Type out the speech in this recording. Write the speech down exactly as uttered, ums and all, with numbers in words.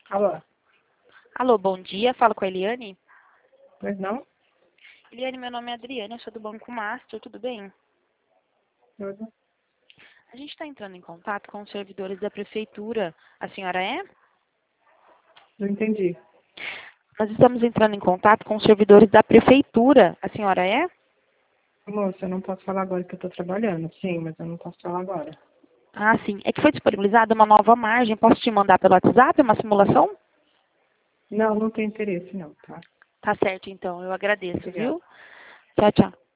Alô? Alô, bom dia. Falo com a Eliane. Pois não? Eliane, meu nome é Adriana, eu sou do Banco Master, tudo bem? Tudo. A gente está entrando em contato com os servidores da prefeitura. A senhora é? Não entendi. Nós estamos entrando em contato com os servidores da prefeitura. A senhora é? Moça, eu não posso falar agora que eu estou trabalhando. Sim, mas eu não posso falar agora. Ah, sim. É que foi disponibilizada uma nova margem. Posso te mandar pelo WhatsApp uma simulação? Não, não tem interesse não, tá? Tá certo, então. Eu agradeço, Obrigada. viu? Tchau, tchau.